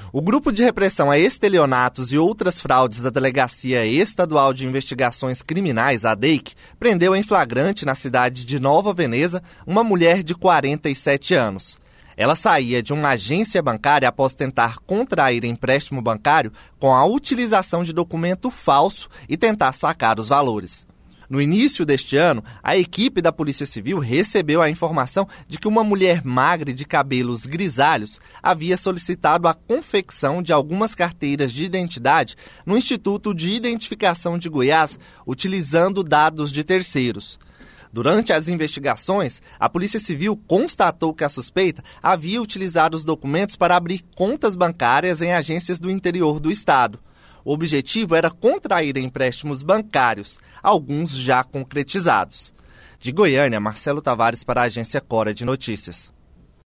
O Grupo de Repressão a Estelionatos e Outras Fraudes da Delegacia Estadual de Investigações Criminais, a DEIC, prendeu em flagrante na cidade de Nova Veneza uma mulher de 47 anos. Ela saía de uma agência bancária após tentar contrair empréstimo bancário com a utilização de documento falso e tentar sacar os valores. No início deste ano, a equipe da Polícia Civil recebeu a informação de que uma mulher magra e de cabelos grisalhos havia solicitado a confecção de algumas carteiras de identidade no Instituto de Identificação de Goiás, utilizando dados de terceiros. Durante as investigações, a Polícia Civil constatou que a suspeita havia utilizado os documentos para abrir contas bancárias em agências do interior do estado. O objetivo era contrair empréstimos bancários, alguns já concretizados. De Goiânia, Marcelo Tavares para a Agência Cora de Notícias.